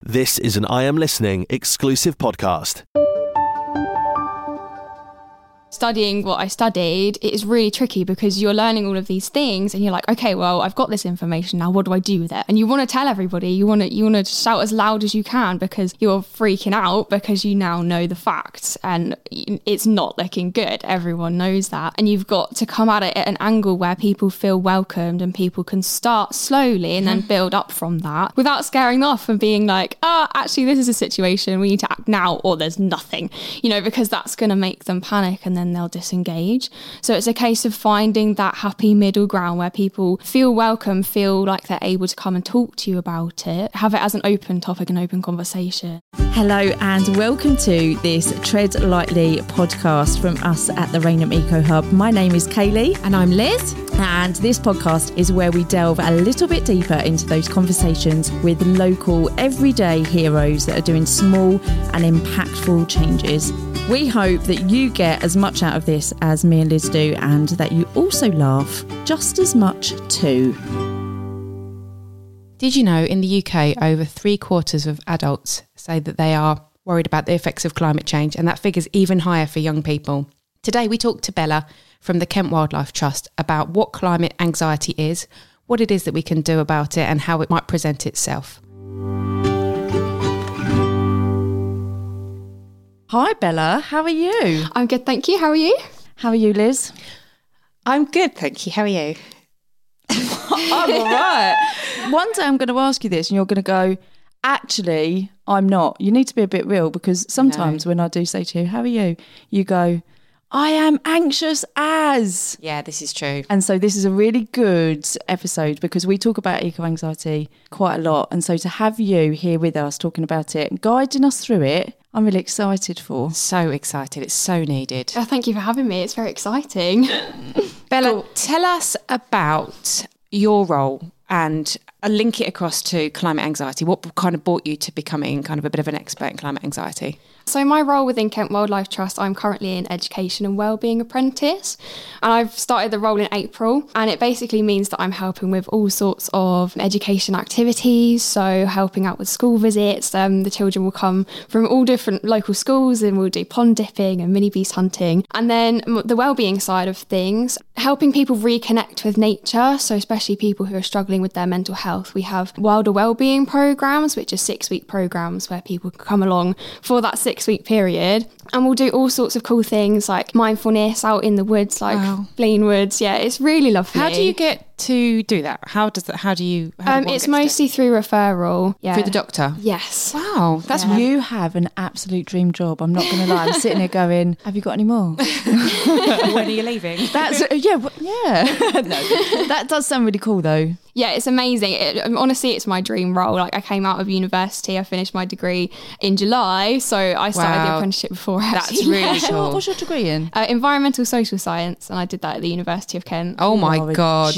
This is an I Am Listening exclusive podcast. Studying what I studied, it is really tricky because you're learning all of these things and you're like, okay, well, I've got this information now, what do I do with it? And you want to tell everybody, you want to shout as loud as you can because you're freaking out because you now know the facts and it's not looking good. Everyone knows that. And you've got to come at it at an angle where people feel welcomed and people can start slowly and then build up from that without scaring off and being like, actually, this is a situation, we need to act now or there's nothing, because that's going to make them panic and then they'll disengage. So it's a case of finding that happy middle ground where people feel welcome, feel like they're able to come and talk to you about it, have it as an open topic, an open conversation. Hello and welcome to this Tread Lightly podcast from us at the Rainham Eco Hub. My name is Kaylee. And I'm Liz. And this podcast is where we delve a little bit deeper into those conversations with local everyday heroes that are doing small and impactful changes. We hope that you get as much out of this as me and Liz do and that you also laugh just as much too. Did you know in the UK over 3/4 of adults say that they are worried about the effects of climate change, and that figure's even higher for young people? Today we talked to Bella from the Kent Wildlife Trust about what climate anxiety is, what it is that we can do about it and how it might present itself. Hi Bella, how are you? I'm good, thank you. How are you? How are you, Liz? I'm good, thank you. How are you? I'm all right. One day I'm going to ask you this and you're going to go, actually, I'm not. You need to be a bit real because sometimes when I do say to you, how are you? You go, I am anxious as. Yeah, this is true. And so this is a really good episode because we talk about eco-anxiety quite a lot. And so to have you here with us talking about it and guiding us through it, I'm really excited for. So excited. It's so needed. Oh, thank you for having me. It's very exciting. Bella, tell us about your role and link it across to climate anxiety. What kind of brought you to becoming kind of a bit of an expert in climate anxiety? So my role within Kent Wildlife Trust, I'm currently an education and wellbeing apprentice, and I've started the role in April, and it basically means that I'm helping with all sorts of education activities, so helping out with school visits. The children will come from all different local schools and we'll do pond dipping and mini beast hunting. And then the wellbeing side of things, helping people reconnect with nature, so especially people who are struggling with their mental health. We have Wilder Wellbeing programs, which are 6-week programs where people can come along for that 6-week period, and we'll do all sorts of cool things like mindfulness out in the woods, like Blean Woods. Yeah, it's really lovely. How do you get to do that? It's mostly through referral. Yeah. Through the doctor? Yes. Wow, That's you have an absolute dream job. I'm not going to lie. I'm sitting here going, have you got any more? When are you leaving? That's yeah. No, that does sound really cool though. Yeah, it's amazing. Honestly, it's my dream role. Like, I came out of university, I finished my degree in July, so I started the apprenticeship before. That's really cool. What was your degree in? Environmental social science, and I did that at the University of Kent. Oh my God.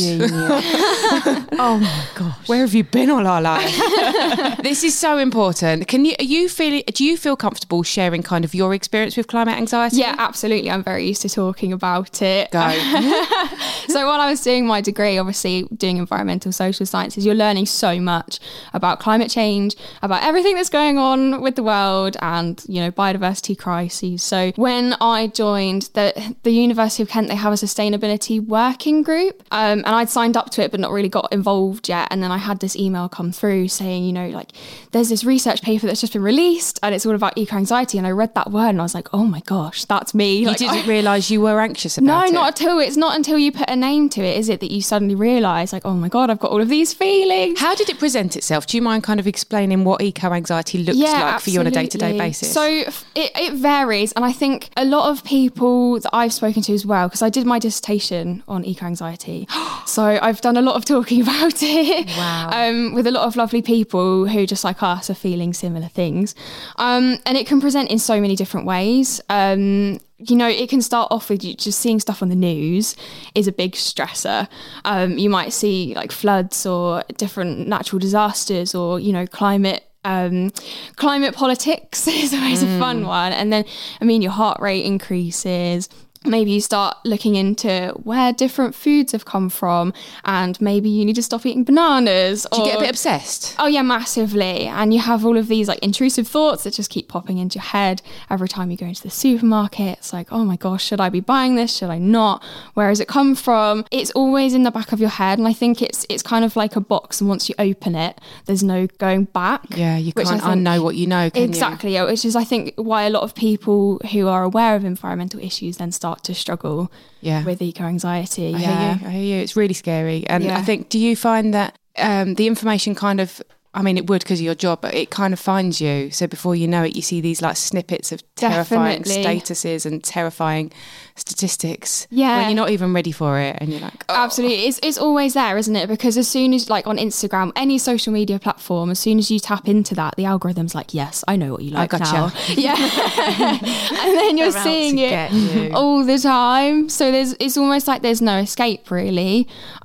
Oh my gosh. Where have you been all our life? This is so important. Do you feel comfortable sharing kind of your experience with climate anxiety? Yeah, absolutely. I'm very used to talking about it. Go. So while I was doing my degree, obviously doing environmental social sciences, you're learning so much about climate change, about everything that's going on with the world and, biodiversity crises. So when I joined the University of Kent, they have a sustainability working group, and I'd signed up to it but not really got involved yet. And then I had this email come through saying, there's this research paper that's just been released and it's all about eco-anxiety. And I read that word and I was like, oh my gosh, that's me. You didn't realise you were anxious about it? No, not at all. It's not until you put a name to it, is it, that you suddenly realise, like, oh my God, I've got all of these feelings. How did it present itself? Do you mind kind of explaining what eco-anxiety looks like absolutely. for you on a day-to-day basis? So it varies. And I think a lot of people that I've spoken to as well, because I did my dissertation on eco-anxiety. So I've done a lot of talking about it. Wow. With a lot of lovely people who, just like us, are feeling similar things. And it can present in so many different ways. It can start off with you just seeing stuff on the news is a big stressor. You might see like floods or different natural disasters or, climate politics is always a fun one. And then, your heart rate increases. maybe you start looking into where different foods have come from, and maybe you need to stop eating bananas. Do you get a bit obsessed? Oh yeah, massively. And you have all of these like intrusive thoughts that just keep popping into your head every time you go into the supermarket. It's like, oh my gosh, should I be buying this? Should I not? Where has it come from? It's always in the back of your head, and I think it's kind of like a box, and once you open it, there's no going back. Yeah, you can't unknow what you know, can exactly, you? Which is, I think, why a lot of people who are aware of environmental issues then start to struggle with eco-anxiety. I hear you. It's really scary. And I think, do you find that the information kind of, I mean, it would because of your job, but it kind of finds you. So before you know it, you see these like snippets of terrifying statuses and terrifying statistics when you're not even ready for it, and you're like, oh. Absolutely. It's always there, isn't it? Because as soon as, like on Instagram, any social media platform, as soon as you tap into that, the algorithm's like, yes, I know what you like now. Yeah. And then you're seeing it all the time. So it's almost like there's no escape, really.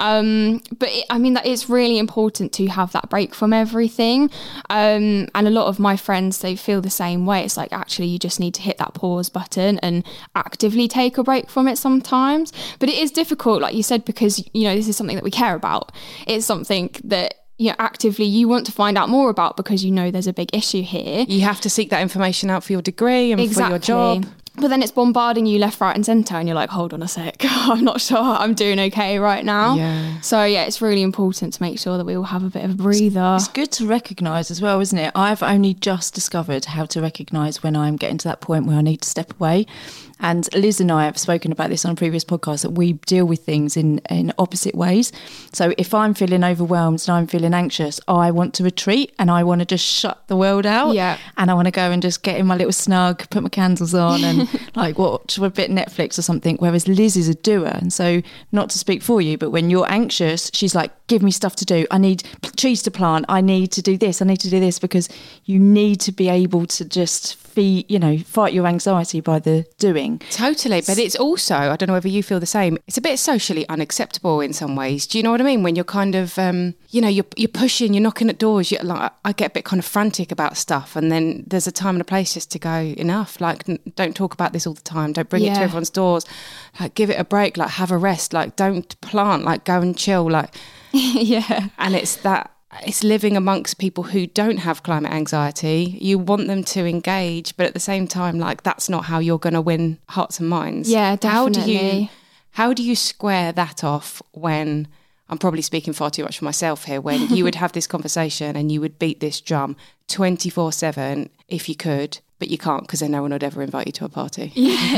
But that it's really important to have that break from everything. And a lot of my friends, they feel the same way. It's like, actually, you just need to hit that pause button and actively take a break from it sometimes. But it is difficult, like you said, because this is something that we care about. It's something that actively you want to find out more about because there's a big issue here. You have to seek that information out for your degree and for your job. But then it's bombarding you left, right and centre, and you're like, hold on a sec, I'm not sure I'm doing okay right now. Yeah. So it's really important to make sure that we all have a bit of a breather. It's good to recognise as well, isn't it? I've only just discovered how to recognise when I'm getting to that point where I need to step away. And Liz and I have spoken about this on a previous podcast, that we deal with things in opposite ways. So if I'm feeling overwhelmed and I'm feeling anxious, I want to retreat and I want to just shut the world out. Yeah. And I want to go and just get in my little snug, put my candles on and like watch a bit of Netflix or something. Whereas Liz is a doer. And so, not to speak for you, but when you're anxious, she's like, give me stuff to do. I need trees to plant. I need to do this. I need to do this, because you need to be able to just fight your anxiety by the doing. Totally. But it's also, I don't know whether you feel the same, it's a bit socially unacceptable in some ways. Do you know what I mean? When you're kind of, you're pushing, you're knocking at doors. I get a bit kind of frantic about stuff, and then there's a time and a place just to go, enough. Like, don't talk about this all the time. Don't bring it to everyone's doors. Like, give it a break. Like, have a rest. Like, don't plant. Like, go and chill. Like, yeah. And it's living amongst people who don't have climate anxiety. You want them to engage, but at the same time, like, that's not how you're going to win hearts and minds. Yeah, definitely. How do you square that off when, I'm probably speaking far too much for myself here, when you would have this conversation and you would beat this drum 24/7 if you could, but you can't because then no one would ever invite you to a party?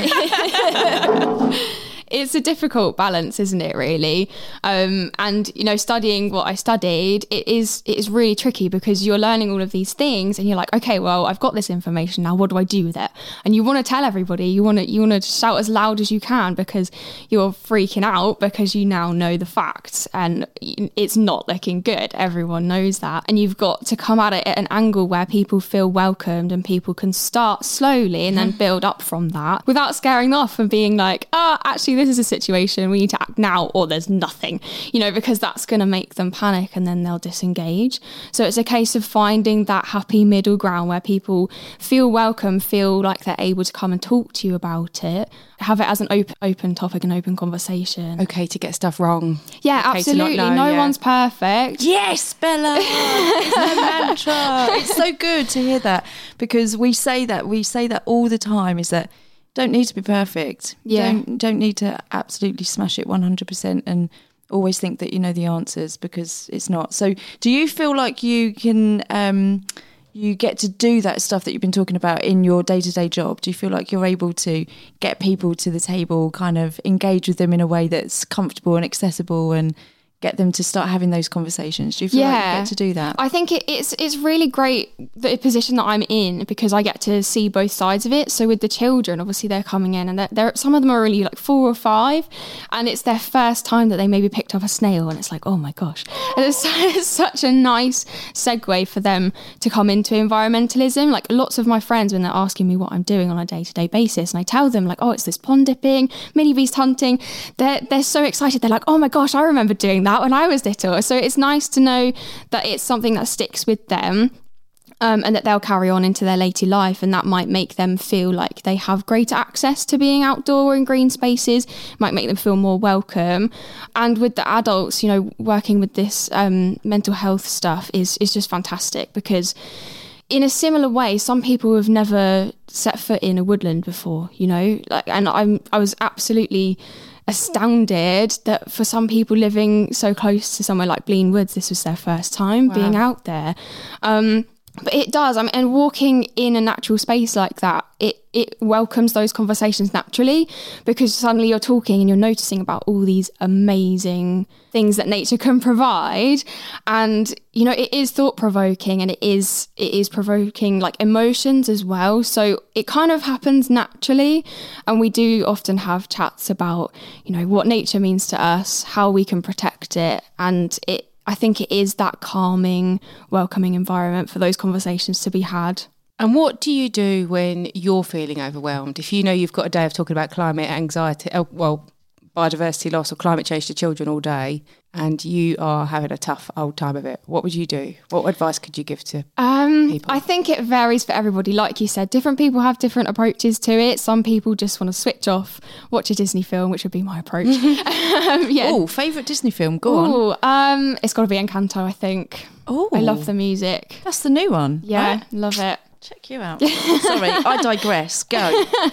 It's a difficult balance, isn't it, really? And, studying what I studied, it is really tricky because you're learning all of these things and you're like, okay, well, I've got this information now. What do I do with it? And you want to tell everybody, you want to shout as loud as you can because you're freaking out because you now know the facts and it's not looking good. Everyone knows that. And you've got to come at it at an angle where people feel welcomed and people can start slowly and then build up from that without scaring off and being like, actually, this is a situation, we need to act now or there's nothing, because that's going to make them panic and then they'll disengage. So it's a case of finding that happy middle ground where people feel welcome, feel like they're able to come and talk to you about it, have it as an open topic, an open conversation. Okay to get stuff wrong. Yeah, okay absolutely. No one's perfect. Yes, Bella. It's a mantra. It's so good to hear that, because we say that all the time, is that don't need to be perfect. Yeah. Don't need to absolutely smash it 100% and always think that you know the answers, because it's not. So do you feel like you can you get to do that stuff that you've been talking about in your day-to-day job? Do you feel like you're able to get people to the table, kind of engage with them in a way that's comfortable and accessible and get them to start having those conversations? Do you feel like you get to do that? I think it's really great, the position that I'm in, because I get to see both sides of it. So with the children, obviously they're coming in and they're some of them are really like 4 or 5 and it's their first time that they maybe picked up a snail and it's like, oh my gosh. And it's such a nice segue for them to come into environmentalism. Like, lots of my friends, when they're asking me what I'm doing on a day-to-day basis, and I tell them like, oh, it's this pond dipping, mini beast hunting, they're so excited. They're like, oh my gosh, I remember doing that when I was little. So it's nice to know that it's something that sticks with them. and that they'll carry on into their later life, and that might make them feel like they have greater access to being outdoor in green spaces, might make them feel more welcome. And with the adults, you know, working with this mental health stuff is just fantastic, because in a similar way, some people have never set foot in a woodland before, you know, like, and I was absolutely astounded that for some people living so close to somewhere like Blean Woods, this was their first time being out there. But it does. I mean, and walking in a natural space like that, it welcomes those conversations naturally, because suddenly you're talking and you're noticing about all these amazing things that nature can provide. And, you know, it is thought-provoking, and it is provoking like emotions as well. So it kind of happens naturally. And we do often have chats about, you know, what nature means to us, how we can protect it. And I think it is that calming, welcoming environment for those conversations to be had. And what do you do when you're feeling overwhelmed? If you know you've got a day of talking about climate anxiety, biodiversity loss or climate change to children all day, and you are having a tough old time of it, what would you do? What advice could you give to people? I think it varies for everybody. Like you said, different people have different approaches to it. Some people just want to switch off, watch a Disney film, which would be my approach. Oh, favourite Disney film? Go on. It's got to be Encanto, I think. Oh, I love the music. That's the new one. Yeah, love it. Check you out. Sorry, I digress. Go.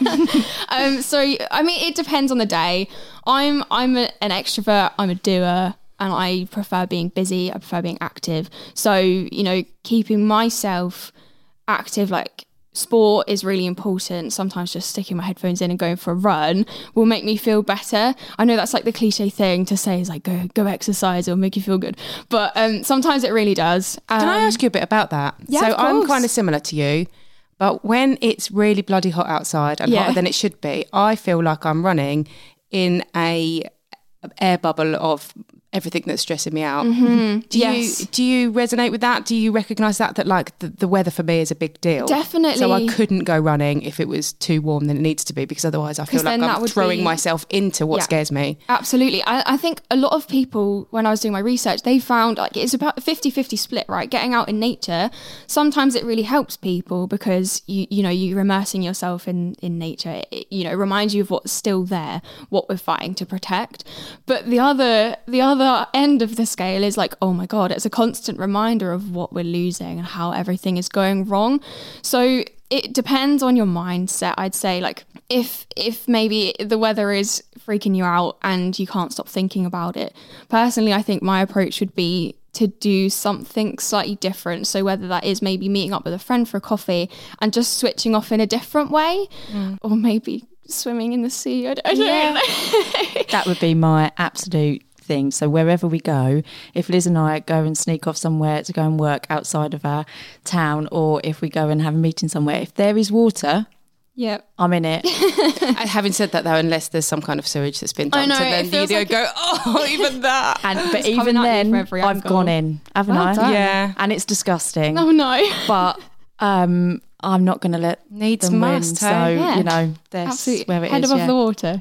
So, I mean, it depends on the day. I'm an extrovert. I'm a doer. And I prefer being busy. I prefer being active. So, you know, keeping myself active, like sport is really important. Sometimes just sticking my headphones in and going for a run will make me feel better. I know that's like the cliche thing to say is like, go exercise, it'll make you feel good. But sometimes it really does. Can I ask you a bit about that? Yeah, so of course. I'm kind of similar to you, but when it's really bloody hot outside and hotter than it should be, I feel like I'm running in a air bubble of everything that's stressing me out. Mm-hmm. Do you resonate with that? Do you recognise that like the weather for me is a big deal? Definitely. So I couldn't go running if it was too warm than it needs to be, because otherwise I feel like I'm throwing myself into what scares me. Absolutely. I think a lot of people, when I was doing my research, they found like it's about a 50-50 split, right? Getting out in nature, sometimes it really helps people because you know, you're immersing yourself in nature. It, you know, reminds you of what's still there, what we're fighting to protect. But the other end of the scale is like, oh my God, it's a constant reminder of what we're losing and how everything is going wrong. So it depends on your mindset, I'd say. Like if maybe the weather is freaking you out and you can't stop thinking about it. Personally, I think my approach would be to do something slightly different. So whether that is maybe meeting up with a friend for a coffee and just switching off in a different way, or maybe swimming in the sea. I don't know. That would be my absolute thing. So wherever we go, if Liz and I go and sneak off somewhere to go and work outside of our town, or if we go and have a meeting somewhere, if there is water, I'm in it. Having said that though, unless there's some kind of sewage that's been dumped, and then you go, oh, even that. But even then, I've gone in, haven't I? Done. Yeah. And it's disgusting. Oh no. But I'm not going to let needs them must, win. hey? So, you know, that's absolutely where it head is. above the water.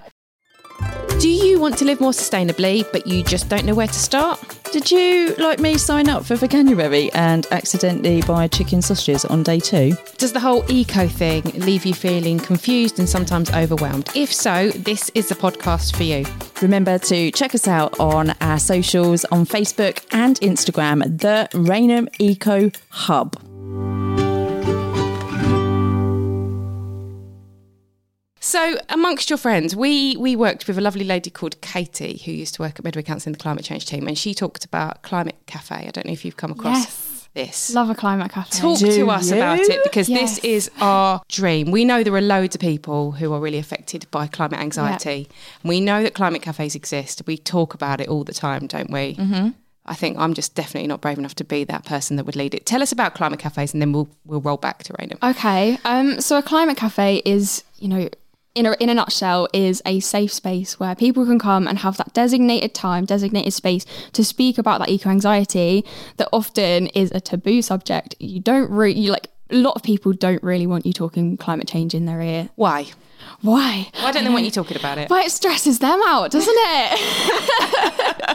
Do you want to live more sustainably, but you just don't know where to start? Did you, like me, sign up for Veganuary and accidentally buy chicken sausages on day 2? Does the whole eco thing leave you feeling confused and sometimes overwhelmed? If so, this is the podcast for you. Remember to check us out on our socials on Facebook and Instagram, the Rainham Eco Hub. So amongst your friends, we worked with a lovely lady called Katie who used to work at Medway Council in the climate change team, and she talked about Climate Cafe. I don't know if you've come across this. Love a climate cafe. Talk to us about it, because Yes. this is our dream. We know there are loads of people who are really affected by climate anxiety. Yeah. We know that climate cafes exist. We talk about it all the time, don't we? Mm-hmm. I think I'm just definitely not brave enough to be that person that would lead it. Tell us about climate cafes, and then we'll roll back to Rainham. Okay. So a climate cafe is, you know, in a nutshell, is a safe space where people can come and have that designated time, designated space to speak about that eco-anxiety that often is a taboo subject. A lot of people don't really want you talking climate change in their ear. Why? Why don't they want you talking about it? Why, it stresses them out, doesn't it?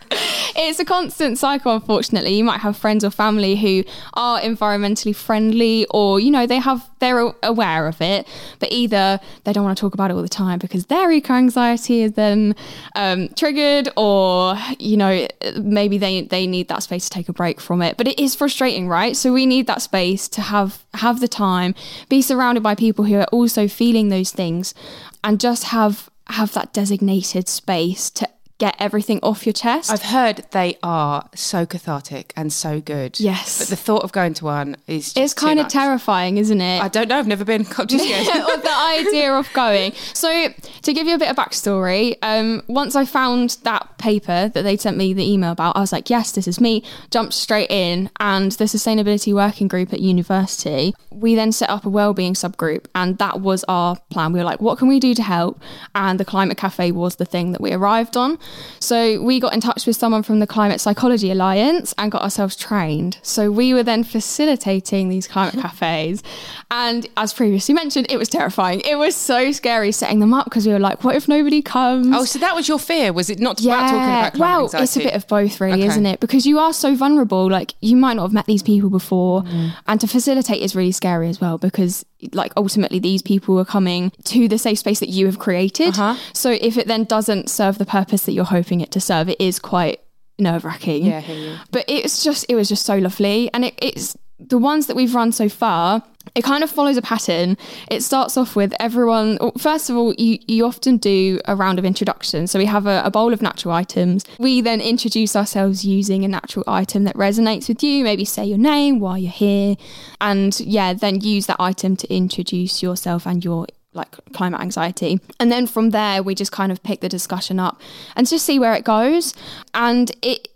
It's a constant cycle, unfortunately. You might have friends or family who are environmentally friendly, or, you know, they're aware of it, but either they don't want to talk about it all the time because their eco-anxiety is then triggered, or, you know, maybe they need that space to take a break from it. But it is frustrating, right? So we need that space to have the time, be surrounded by people who are also feeling those things, and just have that designated space to get everything off your chest. I've heard they are so cathartic and so good. Yes. But the thought of going to one is just it's kind too of much. terrifying, isn't it? I don't know. I've never been. I'm just scared. Or the idea of going. So to give you a bit of backstory, once I found that paper that they'd sent me the email about, I was like, yes, this is me. Jumped straight in. And the Sustainability Working Group at university, we then set up a wellbeing subgroup, and that was our plan. We were like, what can we do to help? And the Climate Cafe was the thing that we arrived on. So we got in touch with someone from the Climate Psychology Alliance and got ourselves trained. So we were then facilitating these climate cafes. And as previously mentioned, it was terrifying. It was so scary setting them up because we were like, what if nobody comes? Oh, so that was your fear? Was it not about talking about climate anxiety? Well, it's a bit of both really, Okay. isn't it? Because you are so vulnerable. Like, you might not have met these people before. And to facilitate is really scary as well, because like ultimately these people are coming to the safe space that you have created. So if it then doesn't serve the purpose that you're hoping it to serve, it is quite nerve-wracking. Yeah, I hear you. But it was just so lovely. And it's the ones that we've run so far, it kind of follows a pattern. It starts off with everyone. First of all, you often do a round of introductions. So we have a bowl of natural items. We then introduce ourselves using a natural item that resonates with you. Maybe say your name, why you're here. And then use that item to introduce yourself and your like climate anxiety. And then from there, we just kind of pick the discussion up and just see where it goes. And it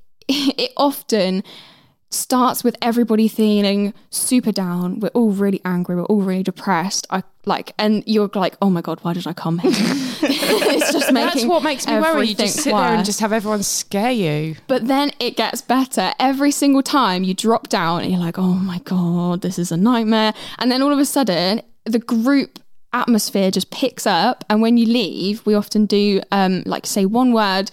often starts with everybody feeling super down. We're all really angry. We're all really depressed. And you're like, oh my God, why did I come here? It's just making That's what makes me worry. You just sit there and worse. just have everyone scare you. But then it gets better. Every single time you drop down and you're like, oh my God, this is a nightmare. And then all of a sudden, the group atmosphere just picks up. And when you leave, we often do say one word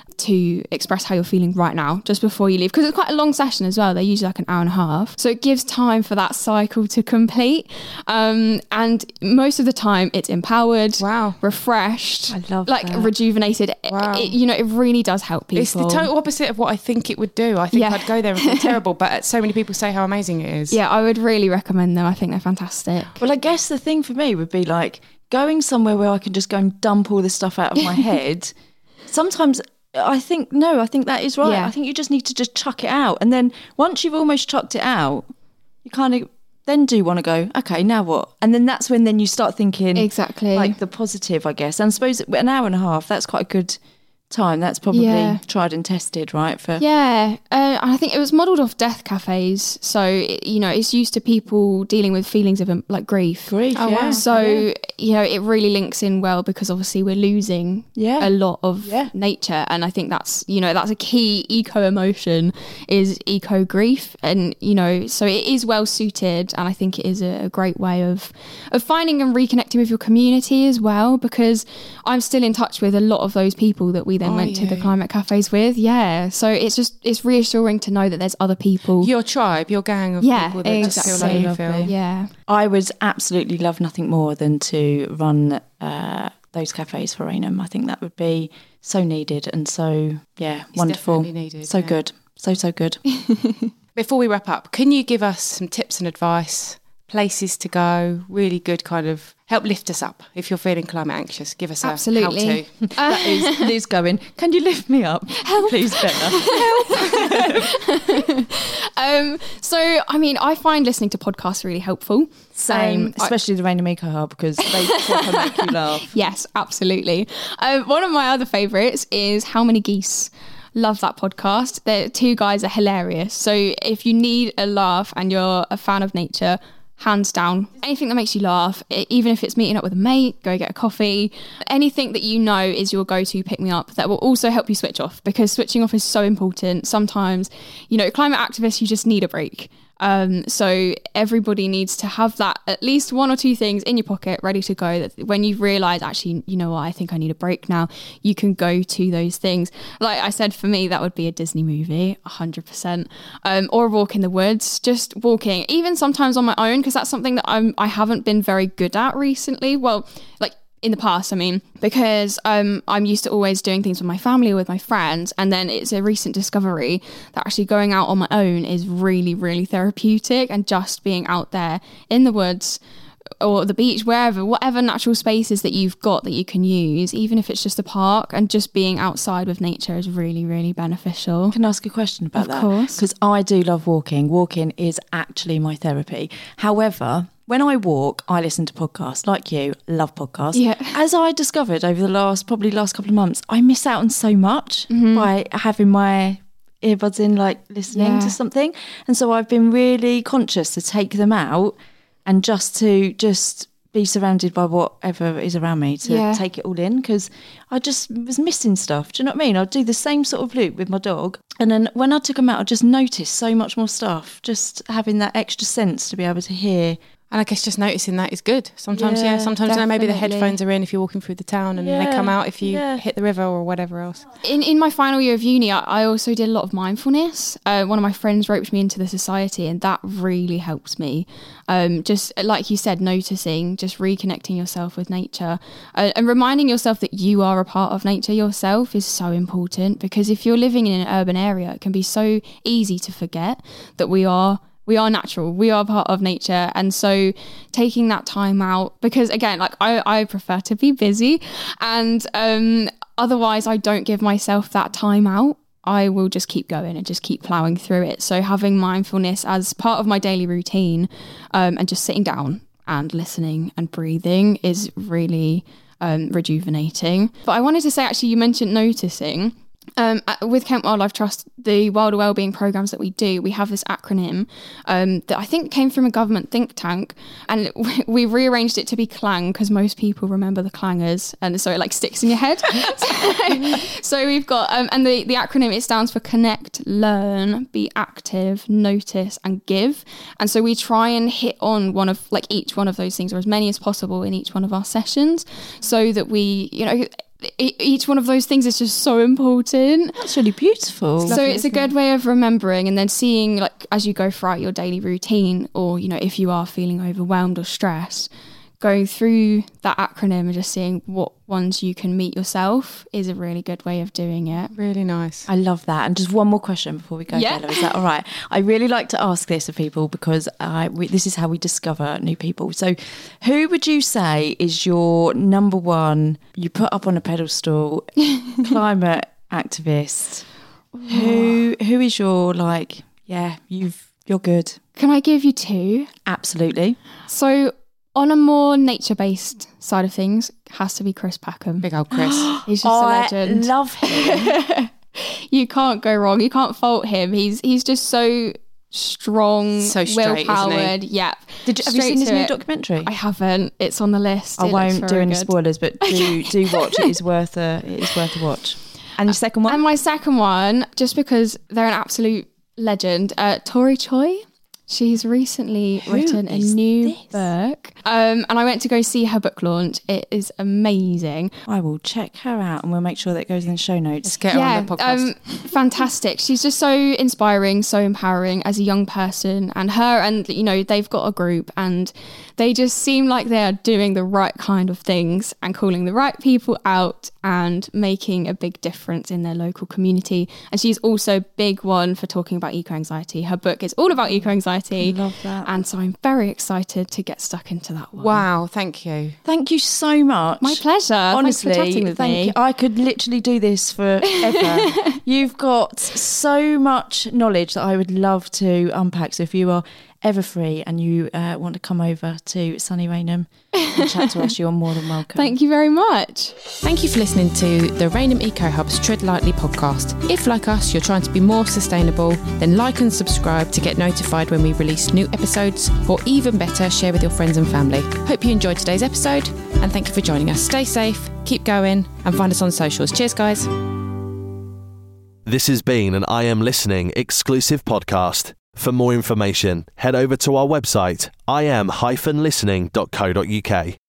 to express how you're feeling right now just before you leave, because it's quite a long session as well. They're usually like an hour and a half, so it gives time for that cycle to complete, and most of the time it's empowered, refreshed, I love like that. rejuvenated. Wow. It really does help people. It's the total opposite of what I think it would do. I think I'd go there and feel terrible, but so many people say how amazing it is. Yeah, I would really recommend them. I think they're fantastic. Well, I guess the thing for me would be like going somewhere where I can just go and dump all this stuff out of my head. Sometimes I think that is right. Yeah. I think you just need to just chuck it out. And then once you've almost chucked it out, you kind of then do want to go, okay, now what? And then that's when then you start thinking Exactly. like the positive, I guess. And I suppose an hour and a half, that's quite a good time. That's probably tried and tested, right? And I think it was modelled off death cafes, so it's used to people dealing with feelings of like grief. Oh, wow. So it really links in well, because obviously we're losing a lot of nature, and I think that's a key eco emotion is eco grief, and so it is well suited, and I think it is a great way of finding and reconnecting with your community as well, because I'm still in touch with a lot of those people that we then went to the climate cafes with. So it's reassuring to know that there's other people, Your tribe, your gang of people that just feel like you feel. Yeah, I would absolutely love nothing more than to run those cafes for Rainham. I think that would be so needed and so wonderful. Definitely needed, so good. So good. Before we wrap up, can you give us some tips and advice, places to go, really good kind of help lift us up if you're feeling climate anxious? Give us Absolutely. a how to. That is Liz going, can you lift me up? Help. Please, Bella. I find listening to podcasts really helpful. Same, especially the Rainham Eco Hub, because they proper make you laugh. Yes, absolutely. One of my other favourites is How Many Geese? Love that podcast. The two guys are hilarious. So if you need a laugh and you're a fan of nature, hands down, anything that makes you laugh, even if it's meeting up with a mate, go get a coffee, anything that is your go-to pick me up that will also help you switch off, because switching off is so important. Sometimes, climate activists, you just need a break. So everybody needs to have that, at least 1 or 2 things in your pocket ready to go, that when you've realised, actually, you know what, I think I need a break now, you can go to those things. Like I said, for me, that would be a Disney movie, 100%, or a walk in the woods, just walking, even sometimes on my own, because that's something that I haven't been very good at recently. Well, like in the past, I mean, because I'm used to always doing things with my family or with my friends, and then it's a recent discovery that actually going out on my own is really, really therapeutic, and just being out there in the woods or the beach, whatever natural spaces that you've got that you can use, even if it's just a park, and just being outside with nature is really, really beneficial. Can I ask a question about that? Of course. Because I do love walking. Walking is actually my therapy. However, when I walk, I listen to podcasts, like you, love podcasts. Yeah. As I discovered over the last couple of months, I miss out on so much by having my earbuds in, like listening to something. And so I've been really conscious to take them out and just be surrounded by whatever is around me, to take it all in, because I just was missing stuff. Do you know what I mean? I'd do the same sort of loop with my dog, and then when I took him out, I just noticed so much more stuff, just having that extra sense to be able to hear. And I guess just noticing that is good. Sometimes, sometimes I know maybe the headphones are in if you're walking through the town, and they come out if you hit the river or whatever else. In my final year of uni, I also did a lot of mindfulness. One of my friends roped me into the society, and that really helped me. Just like you said, noticing, just reconnecting yourself with nature, and reminding yourself that you are a part of nature yourself is so important, because if you're living in an urban area, it can be so easy to forget that we are natural, we are part of nature. And so taking that time out, because again, like I prefer to be busy, and otherwise I don't give myself that time out. I will just keep going and just keep ploughing through it. So having mindfulness as part of my daily routine, and just sitting down and listening and breathing is really rejuvenating. But I wanted to say, actually, you mentioned noticing. With Kent Wildlife Trust, the wilder wellbeing programs that we do, we have this acronym that I think came from a government think tank, and we rearranged it to be CLANG because most people remember the clangers, and so it like sticks in your head. So we've got and the acronym, it stands for connect, learn, be active, notice, and give. And so we try and hit on each one of those things, or as many as possible in each one of our sessions, so that we, each one of those things is just so important. That's really beautiful. So it's a good way of remembering, and then seeing, like, as you go throughout your daily routine, or if you are feeling overwhelmed or stressed, going through that acronym and just seeing what ones you can meet yourself is a really good way of doing it. Really nice. I love that. And just one more question before we go, Bella, is that all right? I really like to ask this of people, because this is how we discover new people. So who would you say is your number one, you put up on a pedestal, climate activist? Who is your, like, you're good? Can I give you 2? Absolutely. So on a more nature-based side of things, has to be Chris Packham. Big old Chris. He's just a legend. I love him. You can't go wrong. You can't fault him. He's just so strong, so straight, will-powered. Yeah. Have you seen his new documentary? I haven't. It's on the list. I won't do any spoilers, but do watch. It is worth a watch. And your second one? And my second one, just because they're an absolute legend, Tori Choi. She's recently written a new book, and I went to go see her book launch. It is amazing. I will check her out, and we'll make sure that it goes in the show notes. Let's get her on the podcast. Fantastic. She's just so inspiring, so empowering as a young person, and her, and they've got a group, and they just seem like they are doing the right kind of things and calling the right people out and making a big difference in their local community. And she's also a big one for talking about eco-anxiety. Her book is all about eco-anxiety. Love that. And so I'm very excited to get stuck into that one. Wow, thank you. Thank you so much. My pleasure. Honestly, thanks for chatting with me. you. I could literally do this forever. You've got so much knowledge that I would love to unpack. So if you are ever free and you want to come over to sunny Rainham and chat to us, you're more than welcome. Thank you very much. Thank you for listening to the Rainham Eco Hub's Tread Lightly podcast. If, like us, you're trying to be more sustainable, then like and subscribe to get notified when we release new episodes, or even better, share with your friends and family. Hope you enjoyed today's episode, and thank you for joining us. Stay safe, keep going, and find us on socials. Cheers, guys. This has been an I Am Listening exclusive podcast. For more information, head over to our website, im-listening.co.uk.